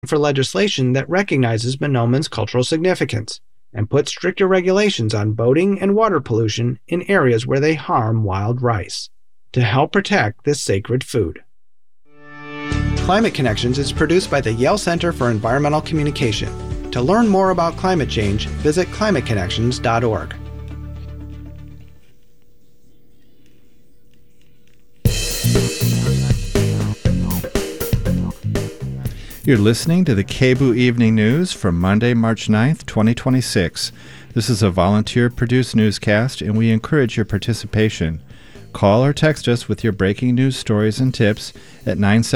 for legislation that recognizes Mahnomen's cultural significance and puts stricter regulations on boating and water pollution in areas where they harm wild rice to help protect this sacred food. Climate Connections is produced by the Yale Center for Environmental Communication. To learn more about climate change, visit climateconnections.org. You're listening to the KBOO Evening News for Monday, March 9th, 2026. This is a volunteer-produced newscast, and we encourage your participation. Call or text us with your breaking news stories and tips at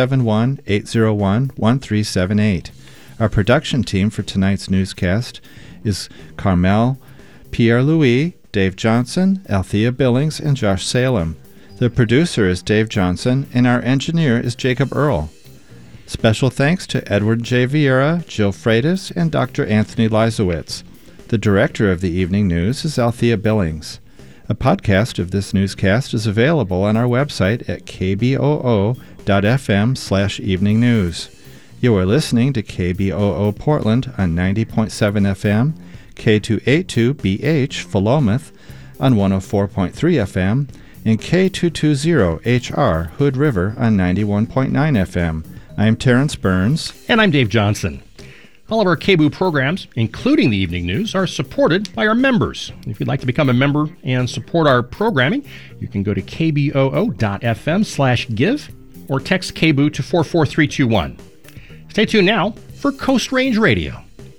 971-801-1378. Our production team for tonight's newscast is Carmel Pierre-Louis, Dave Johnson, Althea Billings, and Josh Salem. The producer is Dave Johnson, and our engineer is Jacob Earl. Special thanks to Edward J. Vieira, Jill Freitas, and Dr. Anthony Leisowitz. The director of the Evening News is Althea Billings. A podcast of this newscast is available on our website at kboo.fm/evening news. You are listening to KBOO Portland on 90.7 FM, K282BH Philomath on 104.3 FM, and K220HR Hood River on 91.9 FM. I'm Terrence Burns. And I'm Dave Johnson. All of our KBOO programs, including the Evening News, are supported by our members. If you'd like to become a member and support our programming, you can go to kboo.fm/give or text KBOO to 44321. Stay tuned now for Coast Range Radio.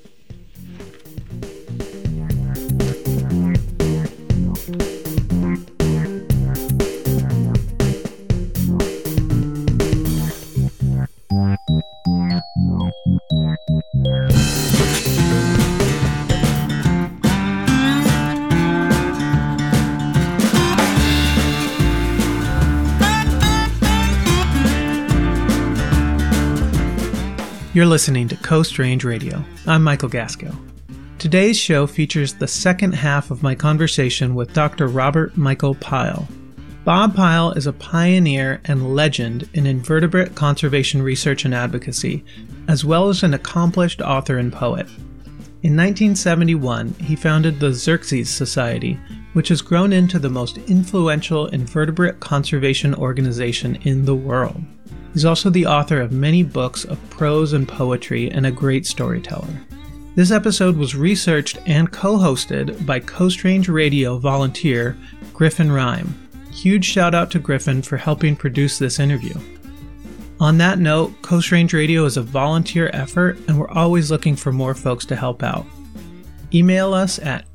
You're listening to Coast Range Radio. I'm Michael Gaskell. Today's show features the second half of my conversation with Dr. Robert Michael Pyle. Bob Pyle is a pioneer and legend in invertebrate conservation research and advocacy, as well as an accomplished author and poet. In 1971, he founded the Xerces Society, which has grown into the most influential invertebrate conservation organization in the world. He's also the author of many books of prose and poetry and a great storyteller. This episode was researched and co-hosted by Coast Range Radio volunteer Griffin Rhyme. Huge shout out to Griffin for helping produce this interview. On that note, Coast Range Radio is a volunteer effort and we're always looking for more folks to help out. Email us at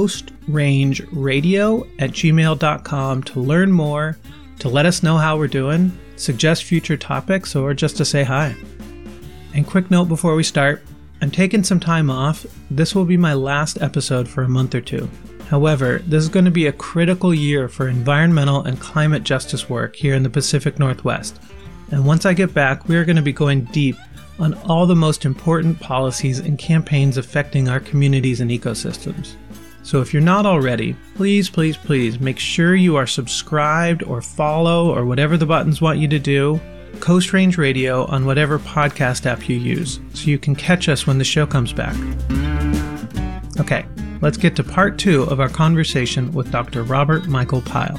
coastrangeradio@gmail.com to learn more, to let us know how we're doing, suggest future topics, or just to say hi. And quick note before we start, I'm taking some time off. This will be my last episode for a month or two. However, this is going to be a critical year for environmental and climate justice work here in the Pacific Northwest. And once I get back, we are going to be going deep on all the most important policies and campaigns affecting our communities and ecosystems. So if you're not already, please make sure you are subscribed or follow or whatever the buttons want you to do, Coast Range Radio on whatever podcast app you use, so you can catch us when the show comes back. Okay, let's get to part 2 of our conversation with Dr. Robert Michael Pyle.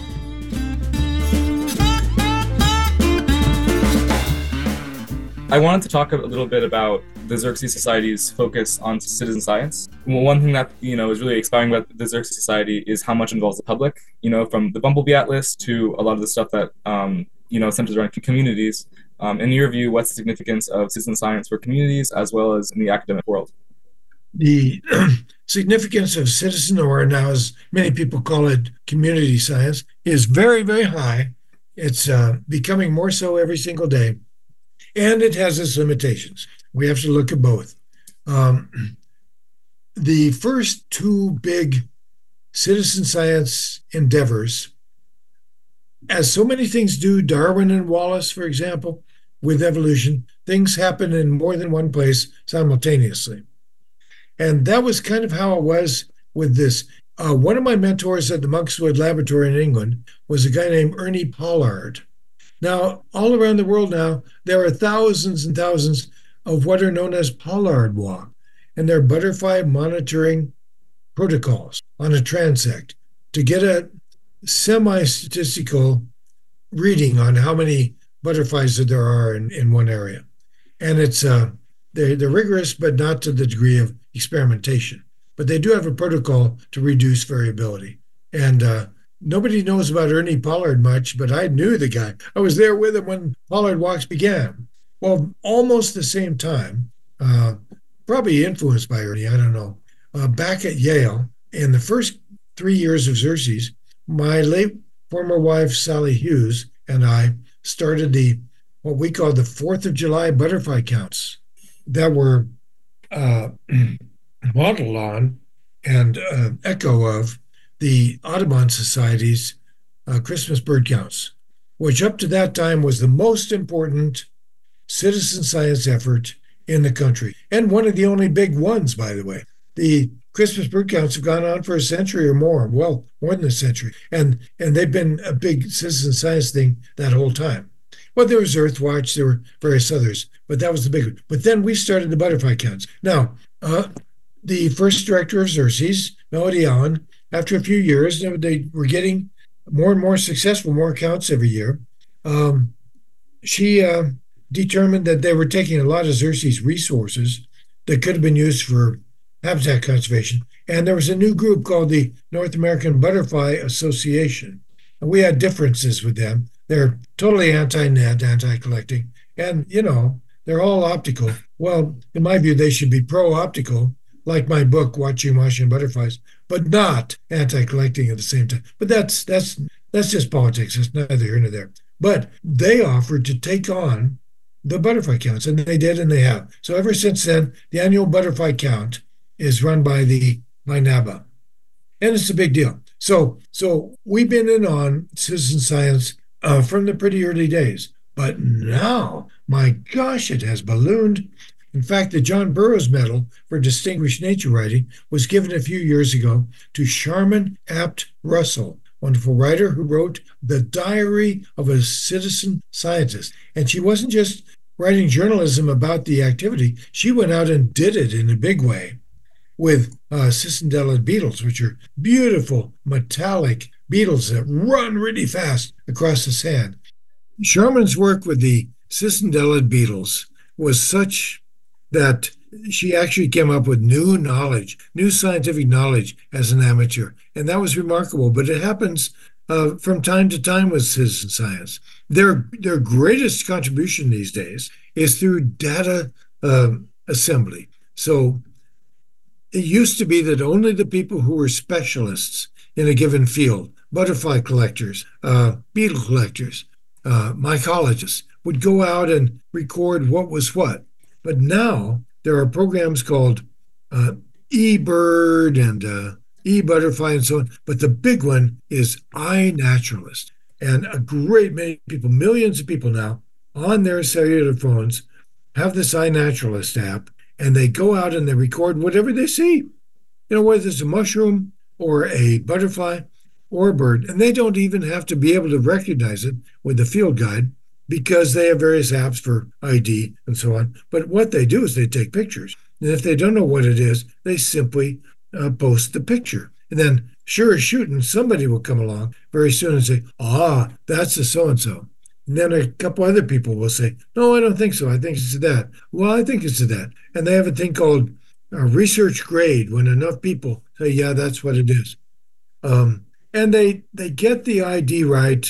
I wanted to talk a little bit about the Xerces Society's focus on citizen science. One thing that, is really inspiring about the Xerces Society is how much involves the public, from the Bumblebee Atlas to a lot of the stuff that, centers around communities. In your view, what's the significance of citizen science for communities as well as in the academic world? The significance of citizen, or now as many people call it, community science, is very, very high. It's becoming more so every single day. And it has its limitations. We have to look at both. The first 2 big citizen science endeavors, as so many things do, Darwin and Wallace, for example, with evolution, things happen in more than one place simultaneously. And that was kind of how it was with this. One of my mentors at the Monkswood Laboratory in England was a guy named Ernie Pollard. Now, all around the world now, there are thousands and thousands of what are known as pollard walk, and they're butterfly monitoring protocols on a transect to get a semi-statistical reading on how many butterflies that there are in one area. And it's they're rigorous, but not to the degree of experimentation. But they do have a protocol to reduce variability. And nobody knows about Ernie Pollard much, but I knew the guy. I was there with him when Pollard Walks began. Well, almost the same time, probably influenced by Ernie, I don't know. Back at Yale, in the first 3 years of Xerces, my late former wife, Sally Hughes, and I started what we call the 4th of July butterfly counts that were modeled on and echo of the Audubon Society's Christmas bird counts, which up to that time was the most important citizen science effort in the country, and one of the only big ones, by the way. The Christmas bird counts have gone on for a century or more, well, more than a century, and they've been a big citizen science thing that whole time. Well, there was Earthwatch, there were various others, but that was the big one. But then we started the butterfly counts. Now, the first director of Xerces, Melody Allen, after a few years, they were getting more and more successful, more counts every year. She determined that they were taking a lot of Xerces resources that could have been used for habitat conservation. And there was a new group called the North American Butterfly Association. And we had differences with them. They're totally anti-net, anti-collecting. And, they're all optical. Well, in my view, they should be pro-optical, like my book, Watching Washington Butterflies, but not anti-collecting at the same time. But that's just politics. It's neither here nor there. But they offered to take on the butterfly counts, and they did, and they have. So ever since then, the annual butterfly count is run by NABA, and it's a big deal. So we've been in on citizen science from the pretty early days, but now, my gosh, it has ballooned. In fact, the John Burroughs Medal for Distinguished Nature Writing was given a few years ago to Sharman Apt Russell, wonderful writer who wrote The Diary of a Citizen Scientist. And she wasn't just writing journalism about the activity, she went out and did it in a big way with cicindelid beetles, which are beautiful metallic beetles that run really fast across the sand. Sharman's work with the cicindelid beetles was such that she actually came up with new knowledge, new scientific knowledge as an amateur. And that was remarkable. But it happens from time to time with citizen science. Their greatest contribution these days is through data assembly. So it used to be that only the people who were specialists in a given field, butterfly collectors, beetle collectors, mycologists, would go out and record what was what. But now there are programs called eBird and eButterfly and so on. But the big one is iNaturalist. And a great many people, millions of people now, on their cellular phones have this iNaturalist app, and they go out and they record whatever they see. Whether it's a mushroom or a butterfly or a bird. And they don't even have to be able to recognize it with the field guide, because they have various apps for ID and so on. But what they do is they take pictures. And if they don't know what it is, they simply post the picture. And then, sure as shooting, somebody will come along very soon and say, that's the so-and-so. And then a couple other people will say, no, I don't think so. I think it's that. Well, I think it's that. And they have a thing called a research grade, when enough people say, yeah, that's what it is. And they get the ID right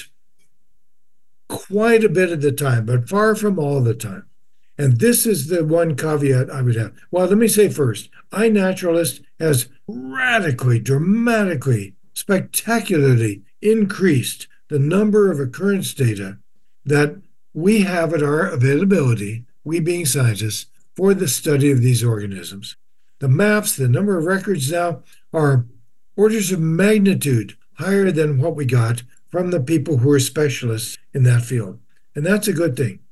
quite a bit of the time, but far from all the time. And this is the one caveat I would have. Well, let me say first, iNaturalist has radically, dramatically, spectacularly increased the number of occurrence data that we have at our availability, we being scientists, for the study of these organisms. The maps, the number of records now are orders of magnitude higher than what we got from the people who are specialists in that field. And that's a good thing.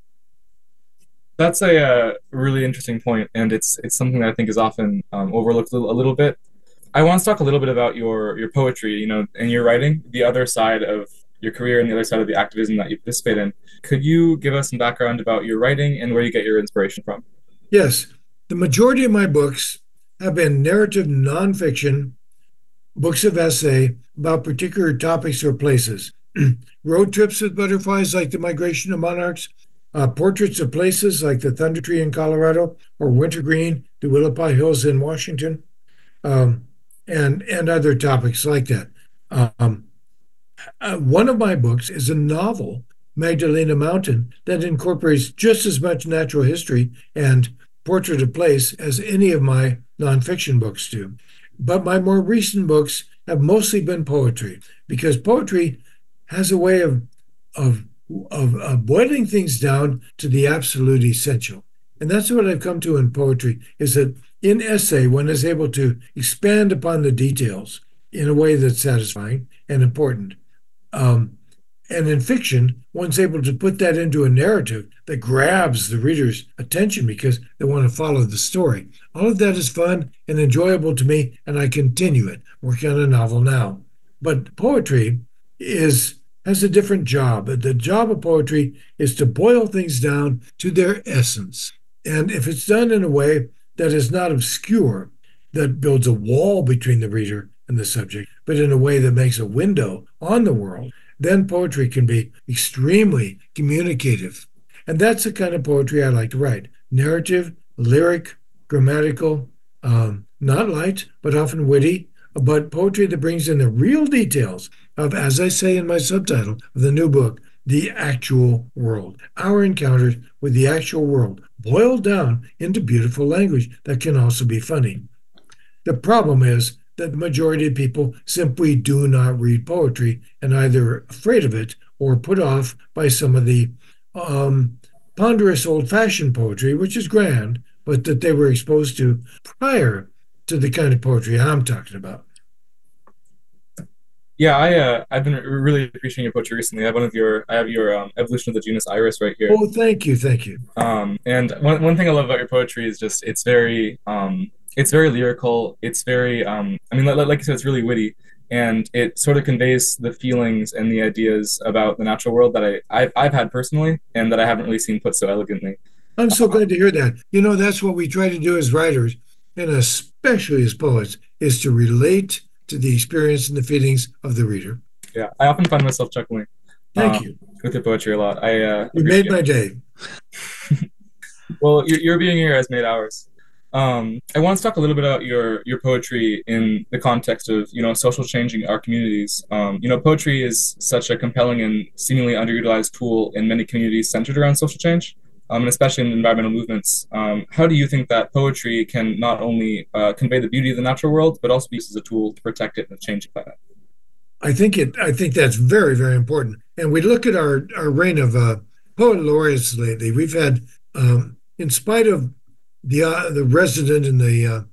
That's a really interesting point, and it's something that I think is often overlooked a little bit. I want to talk a little bit about your poetry, and your writing, the other side of your career and the other side of the activism that you participate in. Could you give us some background about your writing and where you get your inspiration from? Yes. The majority of my books have been narrative nonfiction, books of essay about particular topics or places. Road trips with butterflies like the migration of monarchs, portraits of places like the Thunder Tree in Colorado or Wintergreen, the Willapa Hills in Washington, and other topics like that. One of my books is a novel, Magdalena Mountain, that incorporates just as much natural history and portrait of place as any of my nonfiction books do. But my more recent books have mostly been poetry, because poetry has a way of boiling things down to the absolute essential. And that's what I've come to in poetry, is that in essay, one is able to expand upon the details in a way that's satisfying and important. And in fiction, one's able to put that into a narrative that grabs the reader's attention because they want to follow the story. All of that is fun and enjoyable to me, and I continue it, working on a novel now. But poetry has a different job. The job of poetry is to boil things down to their essence. And if it's done in a way that is not obscure, that builds a wall between the reader and the subject, but in a way that makes a window on the world, then poetry can be extremely communicative. And that's the kind of poetry I like to write. Narrative, lyric, grammatical, not light, but often witty, but poetry that brings in the real details of, as I say in my subtitle of the new book, the actual world. Our encounters with the actual world, boiled down into beautiful language that can also be funny. The problem is that the majority of people simply do not read poetry and either afraid of it or put off by some of the ponderous old-fashioned poetry, which is grand, but that they were exposed to prior to the kind of poetry I'm talking about. Yeah, I've been really appreciating your poetry recently. I have your Evolution of the Genus Iris right here. Oh, thank you. And one thing I love about your poetry is just it's very lyrical. It's very like you said, it's really witty, and it sort of conveys the feelings and the ideas about the natural world that I've had personally, and that I haven't really seen put so elegantly. I'm so glad to hear that. That's what we try to do as writers, and especially as poets, is to relate to the experience and the feelings of the reader. Yeah, I often find myself chuckling. Thank you. With your poetry a lot. You made my day. Well, your being here has made ours. I want to talk a little bit about your poetry in the context of social change in our communities. Poetry is such a compelling and seemingly underutilized tool in many communities centered around social change, and especially in environmental movements. How do you think that poetry can not only convey the beauty of the natural world, but also be used as a tool to protect it in a changing planet? I think that's very, very important. And we look at our reign of poet laureates lately. We've had, in spite of the resident in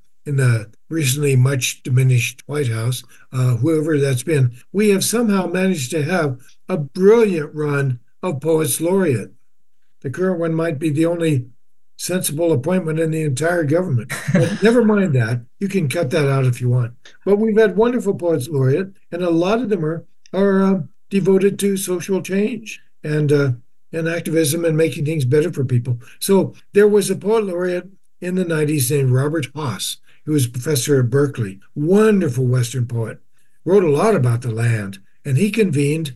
the recently much diminished White House, whoever that's been, we have somehow managed to have a brilliant run of poets laureate. The current one might be the only sensible appointment in the entire government. But never mind that. You can cut that out if you want. But we've had wonderful poets laureate, and a lot of them are devoted to social change and activism and making things better for people. So there was a poet laureate in the 90s named Robert Haas, who was a professor at Berkeley, wonderful Western poet, wrote a lot about the land, and he convened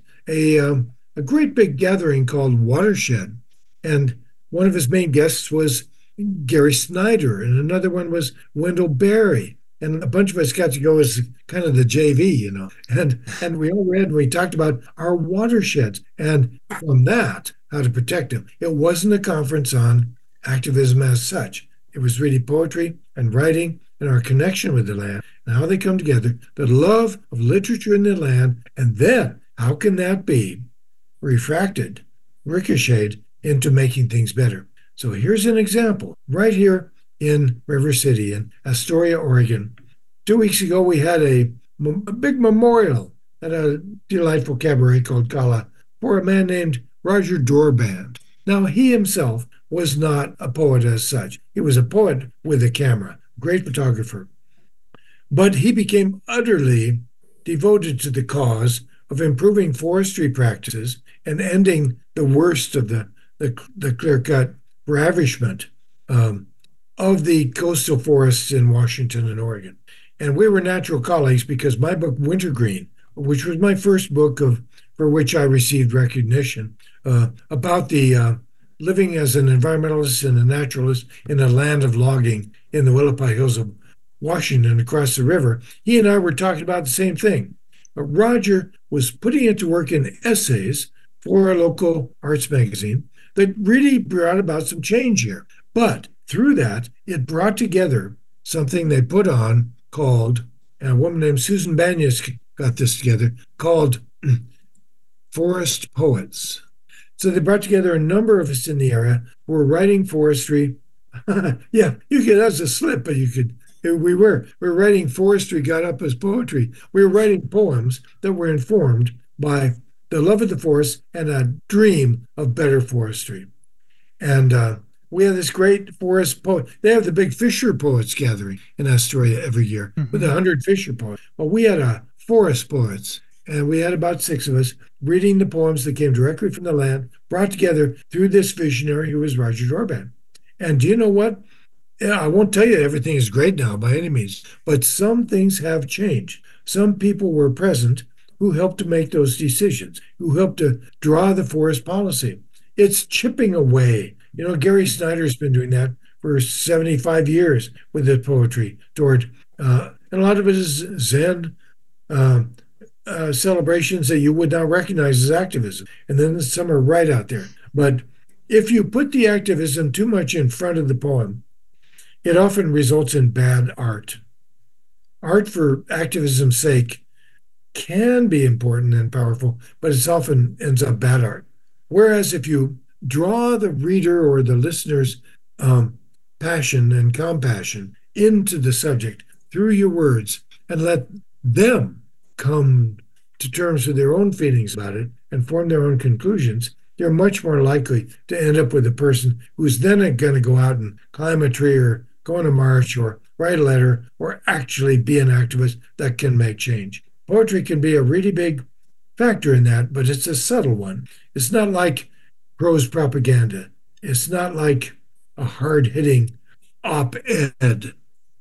a great big gathering called Watershed. And one of his main guests was Gary Snyder, and another one was Wendell Berry. And a bunch of us got to go as kind of the JV, And we all read and we talked about our watersheds. And from that, how to protect them. It wasn't a conference on activism as such. It was really poetry and writing and our connection with the land and how they come together, the love of literature in the land. And then how can that be refracted, ricocheted into making things better? So here's an example right here in River City in Astoria, Oregon. 2 weeks ago, we had a big memorial at a delightful cabaret called Kala for a man named Roger Dorband. Now, he himself was not a poet as such. He was a poet with a camera, great photographer. But he became utterly devoted to the cause of improving forestry practices and ending the worst of the clear-cut ravishment of the coastal forests in Washington and Oregon. And we were natural colleagues because my book, Wintergreen, which was my first book for which I received recognition, about the living as an environmentalist and a naturalist in a land of logging in the Willapa Hills of Washington across the river, he and I were talking about the same thing. But Roger was putting it to work in essays for a local arts magazine that really brought about some change here. But through that, it brought together something they put on called, and a woman named Susan Banyas got this together, called Forest Poets. So they brought together a number of us in the area who were writing forestry. Yeah, that's a slip, but we were writing forestry, got up as poetry. We were writing poems that were informed by the love of the forest and a dream of better forestry. And we have this great forest poet. They have the big Fisher Poets gathering in Astoria every year with 100 Fisher poets. Well, we had a forest poets, and we had about 6 of us reading the poems that came directly from the land, brought together through this visionary who was Roger Dorban. And do you know what? I won't tell you everything is great now by any means, but some things have changed. Some people were present who helped to make those decisions, who helped to draw the forest policy. It's chipping away. Gary Snyder's been doing that for 75 years with his poetry toward, and a lot of it is Zen celebrations that you would not recognize as activism. And then some are right out there. But if you put the activism too much in front of the poem, it often results in bad art. Art for activism's sake can be important and powerful, but it often ends up bad art. Whereas if you draw the reader or the listener's passion and compassion into the subject through your words and let them come to terms with their own feelings about it and form their own conclusions, you're much more likely to end up with a person who's then going to go out and climb a tree or go on a march or write a letter or actually be an activist that can make change. Poetry can be a really big factor in that, but it's a subtle one. It's not like prose propaganda. It's not like a hard-hitting op-ed.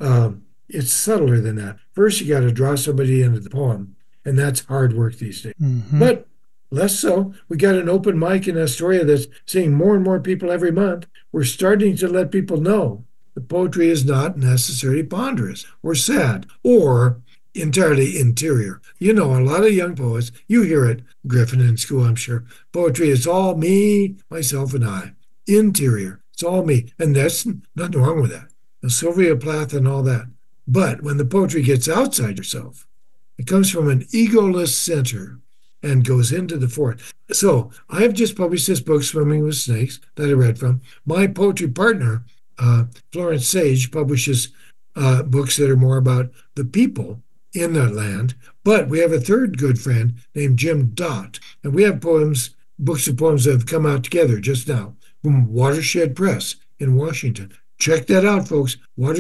It's subtler than that. First, you got to draw somebody into the poem, and that's hard work these days. But less so. We got an open mic in Astoria that's seeing more and more people every month. We're starting to let people know that poetry is not necessarily ponderous or sad or entirely interior. A lot of young poets, you hear it, Griffin, in school, I'm sure. Poetry is all me, myself, and I. Interior. It's all me. And there's nothing wrong with that. Sylvia Plath and all that. But when the poetry gets outside yourself, it comes from an egoless center and goes into the forest. So I have just published this book, Swimming with Snakes, that I read from. My poetry partner, Florence Sage, publishes books that are more about the people in that land. But we have a third good friend named Jim Dott, and we have books of poems that have come out together just now from Watershed Press in Washington. Check that out, folks,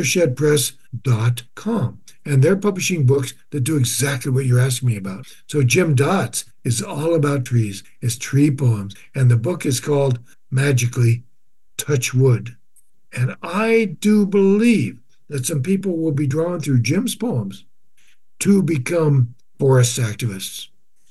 watershedpress.com. And they're publishing books that do exactly what you're asking me about. So Jim Dott's is all about trees. It's tree poems. And the book is called, magically, Touch Wood. And I do believe that some people will be drawn through Jim's poems to become forest activists.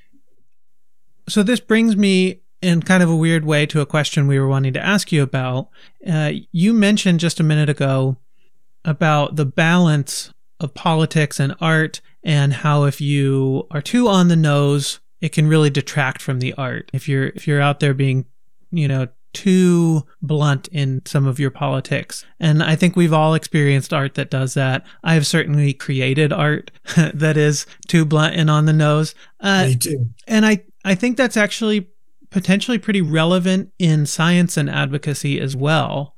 So this brings me in kind of a weird way to a question we were wanting to ask you about. You mentioned just a minute ago about the balance of politics and art and how if you are too on the nose, it can really detract from the art. If you're out there being, too blunt in some of your politics. And I think we've all experienced art that does that. I have certainly created art that is too blunt and on the nose. Me too. And I think that's actually potentially pretty relevant in science and advocacy as well.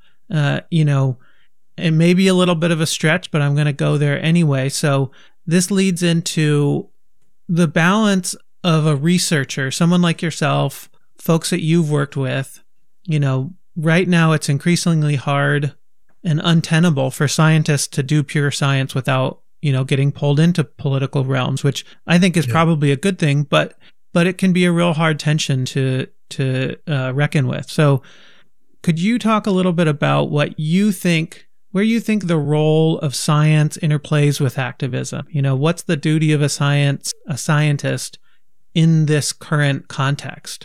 It may be a little bit of a stretch, but I'm going to go there anyway. So this leads into the balance of a researcher, someone like yourself, folks that you've worked with. Right now it's increasingly hard and untenable for scientists to do pure science without, getting pulled into political realms, which I think is probably a good thing. But but it can be a real hard tension to reckon with. So could you talk a little bit about where you think the role of science interplays with activism? What's the duty of a scientist in this current context?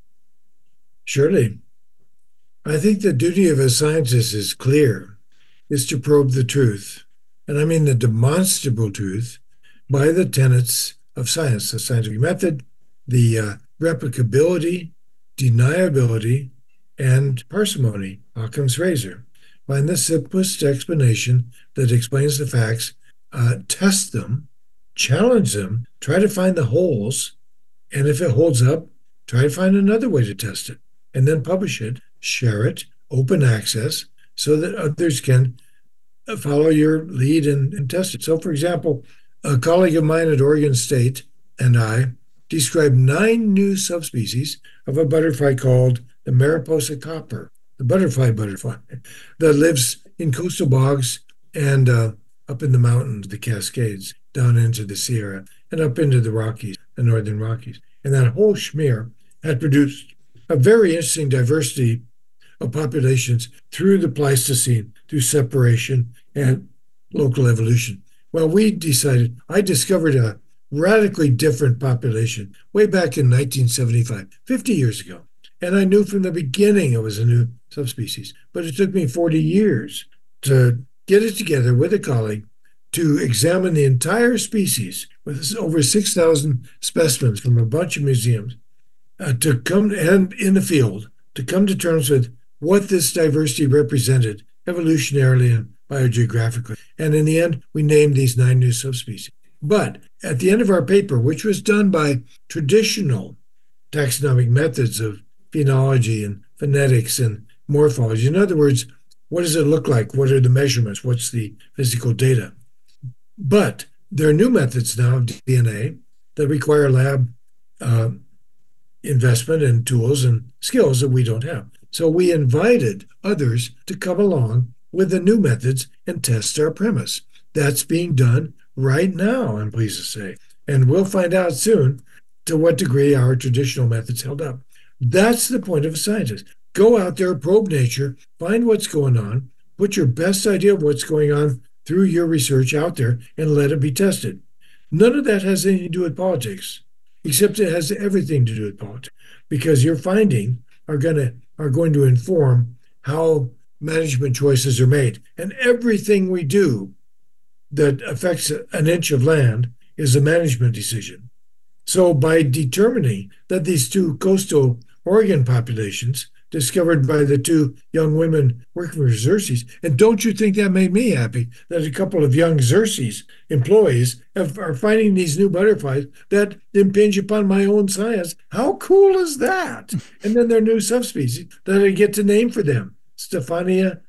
Surely. I think the duty of a scientist is clear, is to probe the truth. And I mean the demonstrable truth by the tenets of science, the scientific method, the replicability, deniability, and parsimony, Occam's razor. Find the simplest explanation that explains the facts, test them, challenge them, try to find the holes, and if it holds up, try to find another way to test it, and then publish it, share it, open access, so that others can follow your lead and test it. So, for example, a colleague of mine at Oregon State and I described 9 new subspecies of a butterfly called the Mariposa copper, the butterfly that lives in coastal bogs and up in the mountains, the Cascades, down into the Sierra, and up into the Rockies, the Northern Rockies. And that whole schmear had produced a very interesting diversity of populations through the Pleistocene, through separation and local evolution. Well, I discovered a radically different population way back in 1975, 50 years ago. And I knew from the beginning it was a new subspecies. But it took me 40 years to get it together with a colleague to examine the entire species with over 6,000 specimens from a bunch of museums to come and in the field to come to terms with what this diversity represented evolutionarily and biogeographically. And in the end, we named these 9 new subspecies. But at the end of our paper, which was done by traditional taxonomic methods of phenology and phonetics and morphology, in other words, what does it look like? What are the measurements? What's the physical data? But there are new methods now of DNA that require lab investment and tools and skills that we don't have. So we invited others to come along with the new methods and test our premise. That's being done right now, I'm pleased to say. And we'll find out soon to what degree our traditional methods held up. That's the point of a scientist. Go out there, probe nature, find what's going on, put your best idea of what's going on through your research out there, and let it be tested. None of that has anything to do with politics, except it has everything to do with politics, because your findings are going to inform how management choices are made. And everything we do that affects an inch of land is a management decision. So by determining that these 2 coastal Oregon populations discovered by the 2 young women working for Xerces, and don't you think that made me happy that a couple of young Xerces employees are finding these new butterflies that impinge upon my own science? How cool is that? And then there are new subspecies that I get to name for them, Stephania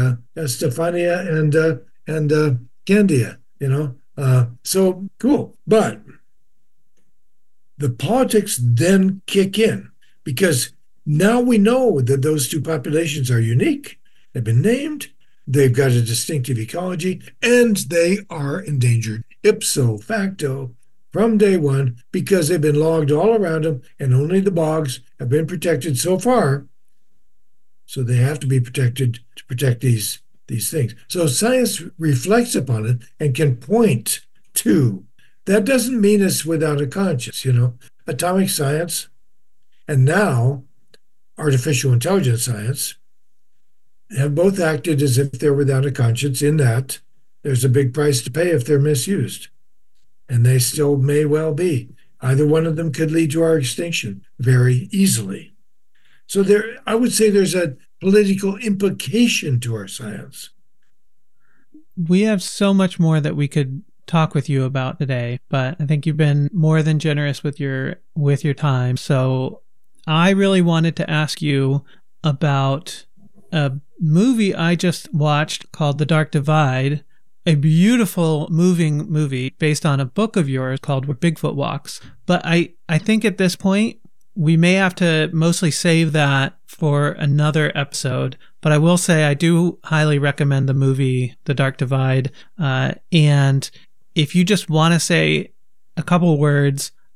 and Candia, so cool. But the politics then kick in, because now we know that those 2 populations are unique. They've been named, they've got a distinctive ecology, and they are endangered ipso facto from day one because they've been logged all around them, and only the bogs have been protected so far. So they have to be protected to protect these things. So science reflects upon it and can point to. That doesn't mean it's without a conscience, Atomic science and now artificial intelligence science have both acted as if they're without a conscience, in that there's a big price to pay if they're misused. And they still may well be. Either one of them could lead to our extinction very easily. So I would say there's a political implication to our science. We have so much more that we could talk with you about today, but I think you've been more than generous with your time. So I really wanted to ask you about a movie I just watched called The Dark Divide, a beautiful moving movie based on a book of yours called Where Bigfoot Walks. But I think at this point, we may have to mostly save that for another episode. But I will say I do highly recommend the movie The Dark Divide. And if you just want to say a couple words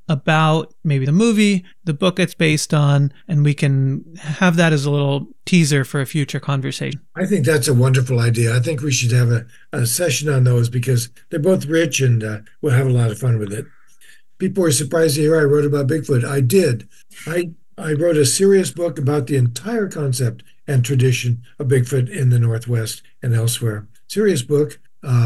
about maybe the movie, the book it's based on, and we can have that as a little teaser for a future conversation. I think that's a wonderful idea. I think we should have a session on those because they're both rich and we'll have a lot of fun with it. People were surprised to hear I wrote about Bigfoot. I did. I wrote a serious book about the entire concept and tradition of Bigfoot in the Northwest and elsewhere. Serious book.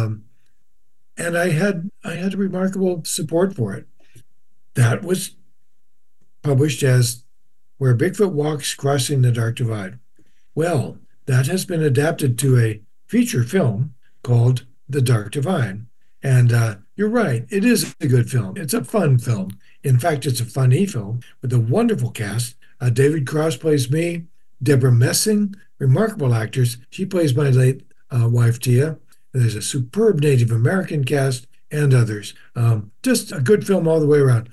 And I had remarkable support for it. That was published as Where Bigfoot Walks, Crossing the Dark Divide. Well, that has been adapted to a feature film called The Dark Divide. And you're right, it is a good film. It's a fun film. In fact, it's a funny film with a wonderful cast. David Cross plays me, Deborah Messing, remarkable actors. She plays my late wife, Tia. There's a superb Native American cast and others. Just a good film all the way around.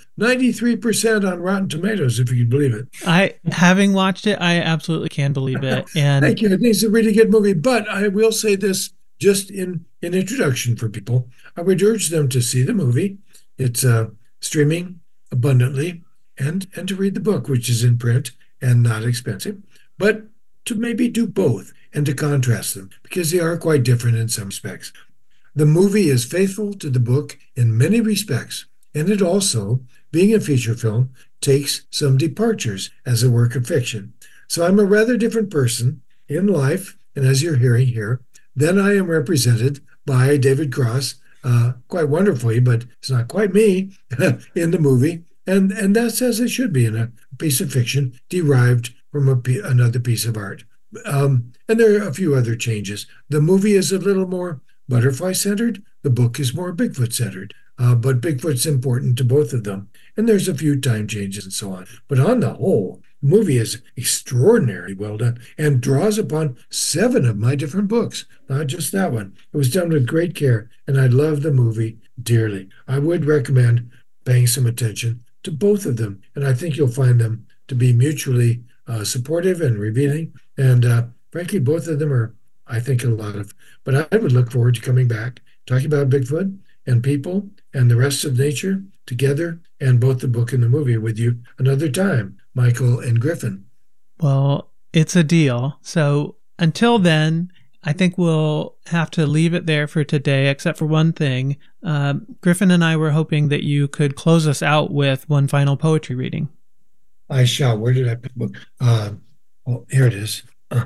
93% on Rotten Tomatoes, if you can believe it. Having watched it, I absolutely can believe it. And thank you. I think it's a really good movie. But I will say this just in introduction for people. I would urge them to see the movie. It's streaming abundantly and to read the book, which is in print and not expensive. But to maybe do both and to contrast them because they are quite different in some respects. The movie is faithful to the book in many respects, and it also, being a feature film, takes some departures as a work of fiction. So I'm a rather different person in life, and as you're hearing here, then I am represented by David Cross, quite wonderfully, but it's not quite me in the movie, and that's as it should be in a piece of fiction derived from another piece of art. And there are a few other changes. The movie is a little more butterfly-centered. The book is more Bigfoot-centered. But Bigfoot's important to both of them. And there's a few time changes and so on. But on the whole, the movie is extraordinarily well done and draws upon 7 of my different books, not just that one. It was done with great care, and I love the movie dearly. I would recommend paying some attention to both of them, and I think you'll find them to be mutually supportive and revealing. And frankly, both of them are, I think, a lot of. But I would look forward to coming back, talking about Bigfoot and people and the rest of nature together, and both the book and the movie with you another time, Michael and Griffin. Well, it's a deal. So until then, I think we'll have to leave it there for today, except for one thing. Griffin and I were hoping that you could close us out with one final poetry reading. I shall. Where did I put the book? Oh, here it is.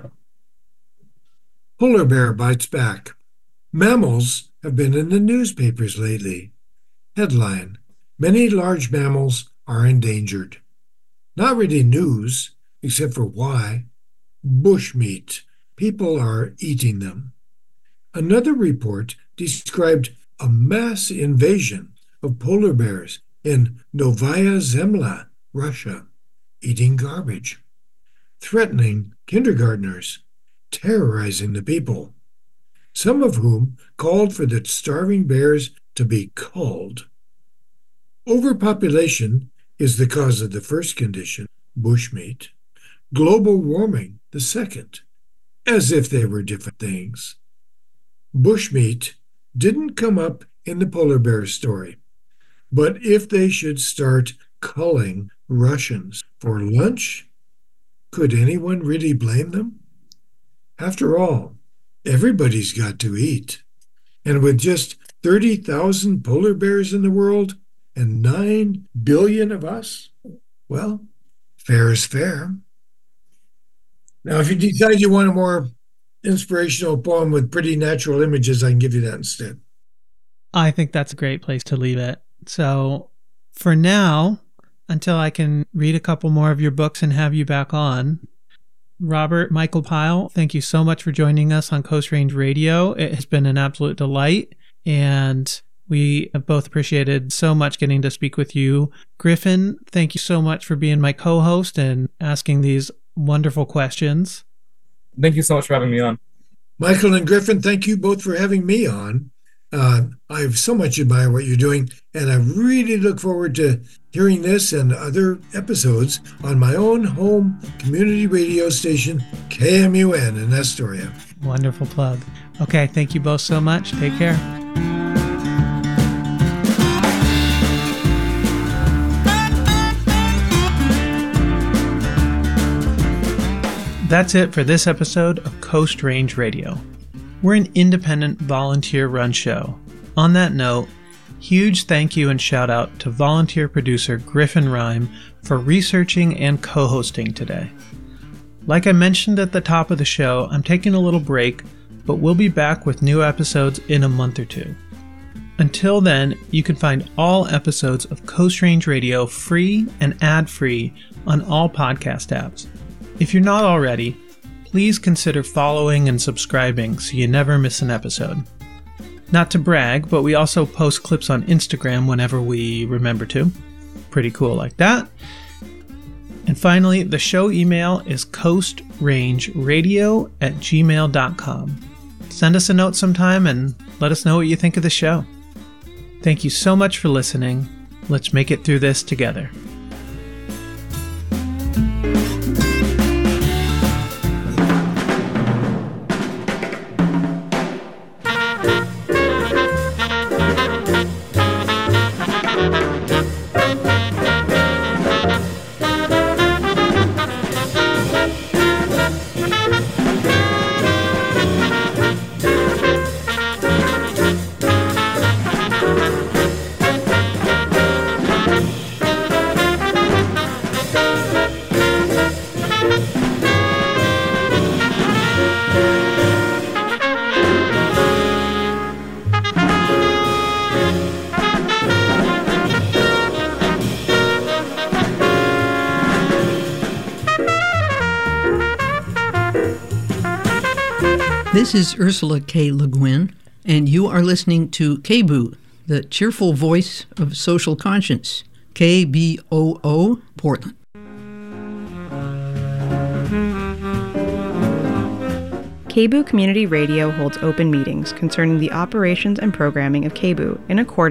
Polar bear bites back. Mammals have been in the newspapers lately. Headline: Many large mammals are endangered. Not really news, except for why. Bushmeat. People are eating them. Another report described a mass invasion of polar bears in Novaya Zemlya, Russia, eating garbage, threatening kindergartners, terrorizing the people, some of whom called for the starving bears to be culled. Overpopulation is the cause of the first condition, bushmeat. Global warming, the second, as if they were different things. Bushmeat didn't come up in the polar bear story, but if they should start culling Russians for lunch, could anyone really blame them? After all, everybody's got to eat. And with just 30,000 polar bears in the world and 9 billion of us, well, fair is fair. Now, if you decide you want a more inspirational poem with pretty natural images, I can give you that instead. I think that's a great place to leave it. So for now, until I can read a couple more of your books and have you back on, Robert Michael Pyle, thank you so much for joining us on Coast Range Radio. It has been an absolute delight, and we have both appreciated so much getting to speak with you. Griffin, thank you so much for being my co-host and asking these wonderful questions. Thank you so much for having me on. Michael and Griffin, thank you both for having me on. I so much admire what you're doing, and I really look forward to hearing this and other episodes on my own home community radio station, KMUN in Astoria. Wonderful plug. Okay, thank you both so much. Take care. That's it for this episode of Coast Range Radio. We're an independent, volunteer-run show. On that note, huge thank you and shout out to volunteer producer Griffin Rhyme for researching and co-hosting today. Like I mentioned at the top of the show, I'm taking a little break, but we'll be back with new episodes in a month or two. Until then, you can find all episodes of Coast Range Radio free and ad-free on all podcast apps. If you're not already, please consider following and subscribing so you never miss an episode. Not to brag, but we also post clips on Instagram whenever we remember to. Pretty cool like that. And finally, the show email is coastrangeradio@gmail.com. Send us a note sometime and let us know what you think of the show. Thank you so much for listening. Let's make it through this together. This is Ursula K. Le Guin, and you are listening to KBOO, the cheerful voice of social conscience, KBOO, Portland. KBOO Community Radio holds open meetings concerning the operations and programming of KBOO in accordance